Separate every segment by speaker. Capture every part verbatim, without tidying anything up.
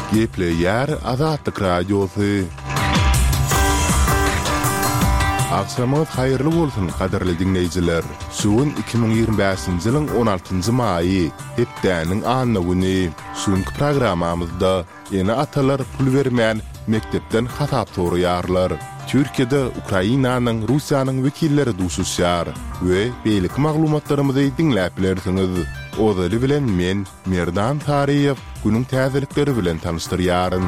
Speaker 1: Gepleyer Azatlyk Radiosu. Akşamınız hayırlı bolsun kaderli dinleyiciler. Şuun iki bin ýygrimi beşinji ýylyň on altynjy maýy, hepdäniň anyny güni. Şuňky programamyzda ýene atalar pul bermän mektepden hatap soraýarlar. Türkiýede Ukrainanyň, Russiýanyň wekilleri duşuşýar we beýlik maglumatlarymyzy dinläp bilersiňiz. Ozaly bilen men Merdan Tariýew günüň täzelikleri bilen tanıştyrýaryn.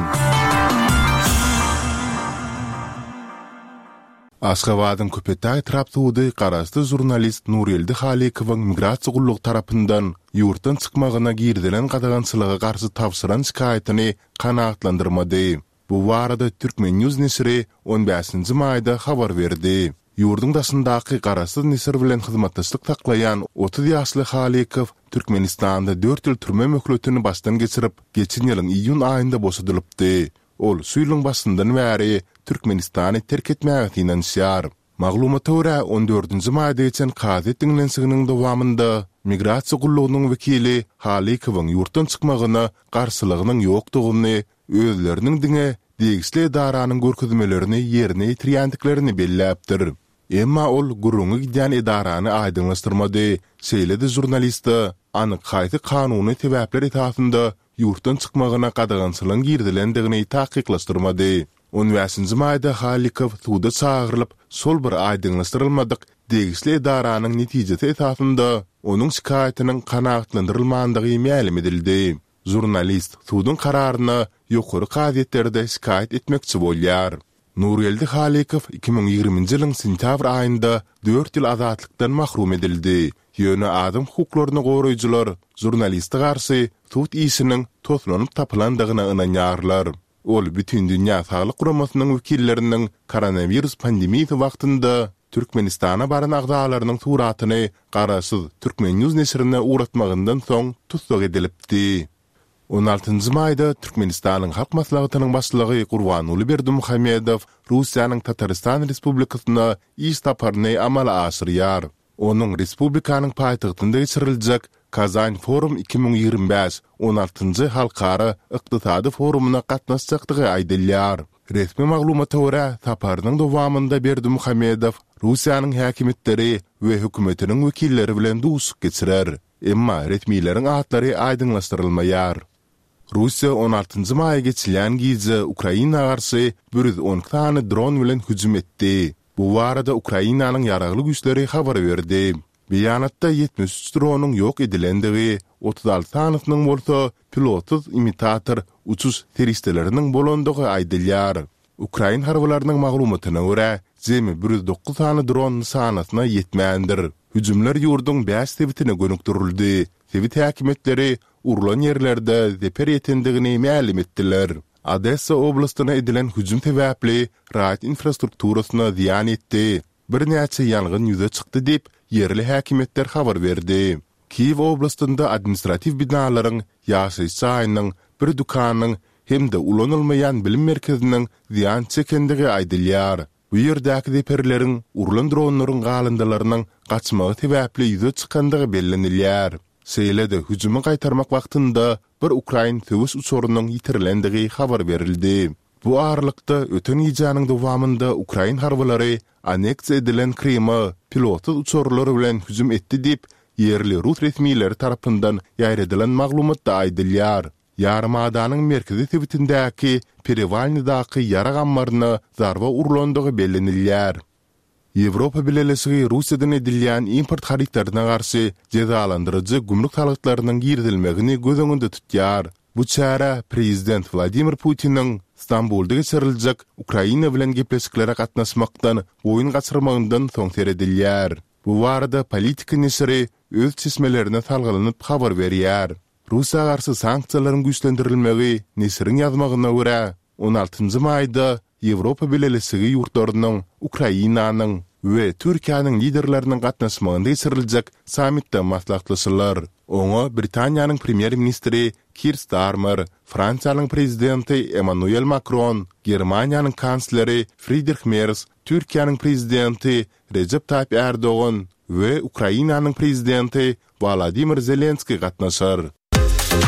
Speaker 1: Aşgabatyň Köpetay Trapsuwdy garasty jurnalist Nureldi Halikowyň migrasiýa gullugy tarapyndan ýurtdan çykmagyna girdilen gadagançylyga garşy tapşyran şikaýatyny kanagatlandyrmady. Bu barada Türkmen News nesiri on beşinji maýda habar berdi. Ýurdun daşyndaky garasty nesir bilen hyzmatdaşlyk taklaýan otuz ýaşly Halikow Türkmenistanda dört ýyl türme möhletini başdan geçirip, geçen ýylyň iýun aýynda boşadylypdy. Ol suýlyň başyndan bäri Türkmenistany terk etmäge ýanşýar. Maglumata görä on dördünji maýda geçen Kazet dinlensiginiň dowamynda migrasiýa gullugynyň wekili Halikowyň ýurtdan çykmagyna garşylygynyň ýokdugyny, özleriniň diňe degisli edaranyň görkezmelerini ýerine ýetirýändiklerini belläpdir. Emma ol gurrungy gidýän edarany aýdynlaşdyrmady. Şeýledi jurnalista, anyk haýsy kanuny sebäpler esasynda ýurtdan çykmagyna gadagançylyň girdilendigini taýkyklaşdyrmady. on beşinji maýda Halikow suwda çagyrylyp, sol bir aýdynlaşdyrylmadyk degisli edaranyň netijesi esasynda onuň şikaýatynyň kanagatlandyrylmandygy ma'lum edildi. Jurnalist suwdyň kararyna ýokary gazetlerde şikaýat etmekçi bolýar. Nureldi Halikow iki bin ýygrimiňji ýylyň sentýabr aýynda dört ýyl azatlykdan mahrum edildi. Ýöne adam hukuklaryny goraýjylar jurnalistga garşy suwt işiniň toslanyp tapylandygyna ynanýarlar. Ol bütün dünýä saglyk guramasynyň wekilleriniň koronavirus pandemiýasy wagtynda Türkmenistana baran agzalarynyň suratyny garaşsyz Türkmen News nesirine uğratmagyndan soň tutsak edilipdi. on altynjy maýda Türkmenistanyň halk maslahatynyň başlygy Gurbanuly Berdimuhammedow Russiýanyň Tataristan Respublikasyna iş taparyny amala aşyrýar. Onuň respublikanyň paýtagtynda geçiriljek Kazan Forum iki bin ýygrimi beş on altynjy halkara ykdysady forumuna gatnaşjakdygy aýdylýar. Resmi maglumata görä, taparynyň dowamynda Berdimuhammedow Russiýanyň häkimetleri we hökümetiniň wekilleri bilen duşuk geçirer. Emma resmiýetiň atlary aýdynlaşdyrylmaýar. Russiýa on altynjy maýa geçilen gize Ukraina garşy bir yüz on tane dron bilen hüjüm etdi. Bu barada Ukrainanyň ýaragly güýçleri habar berdi. Beýanatda yetmiş üç dronyň ýok edilendigi, otuz alty tanysynyň bolsa pilotsuz imitator uçuş teristleriniň bolandygy aýdylýar. Ukraina harbalarynyň maglumatyna görä, jemi bir yüz dokuz tane dron sanatyna ýetmändir. Hüjümler ýurdun beş sebitine gönükdirildi. Sebit häkimetleri urulan ýerlerde zeper ýetendigini ma'lum etdiler. Odessa oblastyna edilen hüjüm sebäpli raýat infrastrukturasyna ziýan etdi. Bir näçe ýangyn ýüze çykdy diýip yerli häkimetler habar berdi. Kiýew oblastynda administrativ binalaryň, ýaşaýyş saýynyň, bir dukanyň hem de ulanylmaýan bilim merkeziniň ziýan çekendigi aýdylýar. Bu ýerdäki zeperleriň urulan dronlaryň galyndylarynyň gaçmagy sebäpli ýüze çykandygy bellenilýär. Seýlede hüjümi gaýtarmak wagtynda bir Ukrain töwüs uçurunyň ýitirilendigi habar berildi. Bu aralykda öten ýyjanyň dowamynda Ukrain harbalary aneksiýa edilen Kryma pilotsuz uçurlary bilen hüjüm etdi diýip yerli Rus resmiýetleri tarapyndan ýaýradylan maglumatda aýdylýar. Yarmadanyň merkezi sebitindäki Perevalnydaky ýara gammaryna zarba urulandygy bellenilýär. Ýewropa bilelisigi Russiýadan edilýän import haritlaryna garşy jezalandyrjy gümrük talaklarynyň girdilmegini göz öňünde tutýar. Bu çara Prezident Vladimir Putin'in İstanbul'da geçiriljek Ukraina bilen gepleşiklere gatnaşmakdan oýun gaçyrmagyndan soň seredilýär. Bu barada politika nesiri öz çeşmelerine salgylanyp habar berýär. Russiýa garşy sanksiýalaryň güýçlendirilmegi nesiriň ýazmagyna görä on altynjy maýda Ýewropa bilelisigi ýurtlarynyň Ukrainanyň we Türkiýanyň liderleriniň gatnaşmagynda geçiriljek sammitde maslahatlaşylar. Oňa Britaniýanyň premier ministri Keir Starmer, Fransiýanyň prezidenti Emmanuel Macron, Germaniýanyň kansleri Friedrich Merz, Türkiýanyň prezidenti Recep Tayyip Erdoğan we Ukrainanyň prezidenti Volodymyr Zelenski gatnaşar.